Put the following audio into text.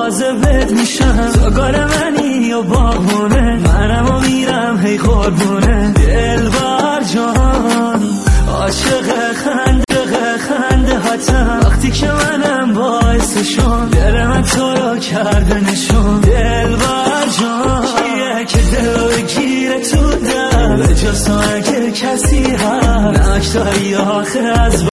مواظبت میشم. تو گل منی یا باغونه، منم و میرم هی قربونه. دلبر جان عاشق خنده هاتم، وقتی که منم باعثشون دل من تو رو کرده نشون. دلبر جان کیه که دل بگیره تو دل، به جز تو اگه کسی هست نکتایی آخه از